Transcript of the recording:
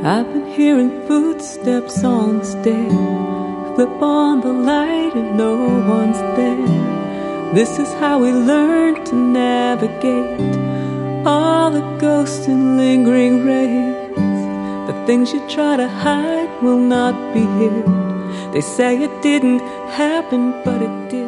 I've been hearing footsteps on the stair. Flip on the light and no one's there. This is how we learn to navigate all the ghosts and lingering rays. The things you try to hide will not be hid. They say it didn't happen, but it did.